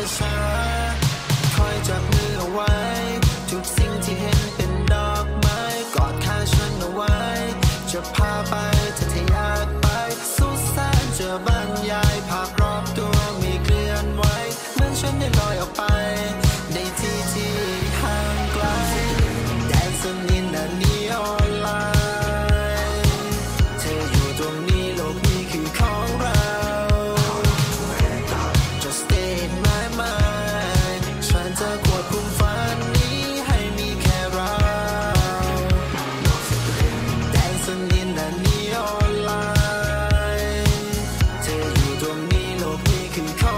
ช้าๆคอยจับมือเอาไว้ทุกสิ่งที่เห็นเป็นดอกไม้กอดข้างฉันเอาไว้จะพาไปถ้าอยากไปสุดแสนจะบรรยายภาพรอบตัวไม่เคลื่อนไหวเหมือนฉันได้ลอยออกไปในที่ที่ห่างไกลแดนซ์นินนานีออนไลน์เธออยู่ตรงนี้โลกนี้คือของเรา Just stay in my mind ฉันจะควบคุมฝันนี้ให้มีแค่เราแดนซ์นินนานีออนไลน์เธออยู่ตรงนี้โลกนี้คือของ